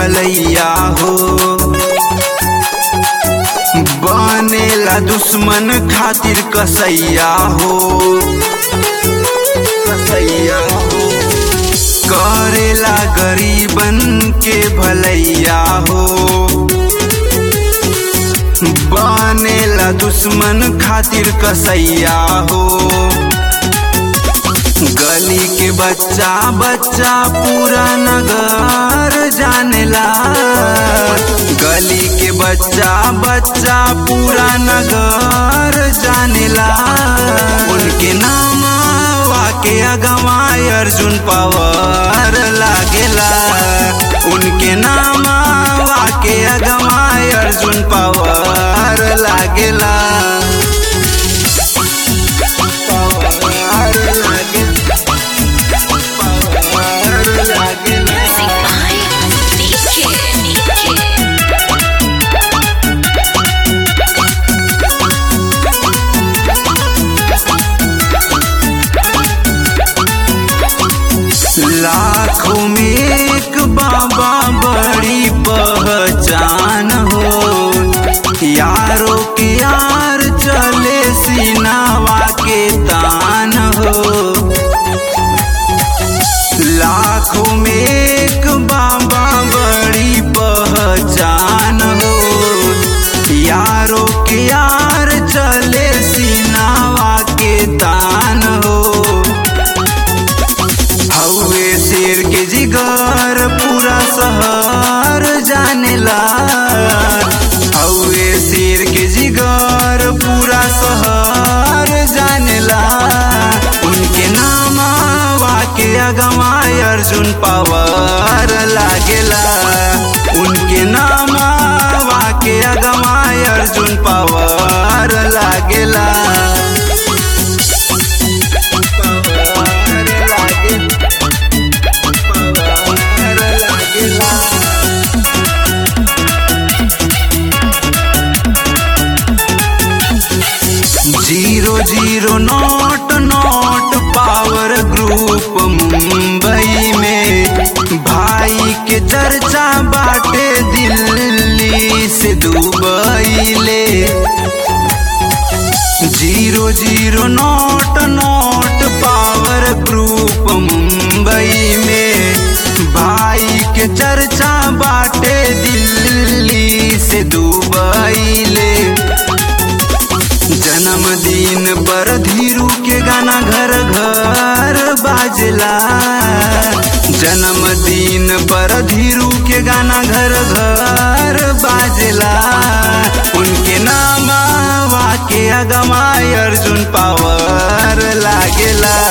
भलैया हो, बनेला दुश्मन खातिर कसैया हो, कसैया हो। करेला गरीबन के भलैया हो, बनेला दुश्मन खातिर कसैया हो। गली के बच्चा बच्चा पूरा नगर जानेला, गली के बच्चा बच्चा पूरा नगर जानेला। उनके नाम के अगवा अर्जुन पवार लागेला, उनके नाम के अगवा अर्जुन पवार लागेला। लाखों में एक बाबा बड़ी पहचान हो, यारों के यार चले सीनावा के तान हो। लाखों में एक बाबा बड़ी पहचान हो, यारों के यार चले सीनावा के तान हो। हवे शेर के जिगर पूरा शहर जानेला, हवे शेर के जिगर पूरा शहर जानेला। उनके नाम के अगवा अर्जुन पवार लागेला, उनके नाम के अगवा अर्जुन पवार लागेला। Zero zero note note power group Mumbai में, भाई के चर्चा बाटे दिल्ली से दुबई ले। Zero zero note note power group Mumbai में, भाई के चर्चा बाटे दिल्ली से दुबई ले। जन्मदिन पर धीरू के गाना घर घर बाजला, जन्मदिन पर धीरू के गाना घर घर बाजला। उनके नाम के अगवा अर्जुन पवार लागेला।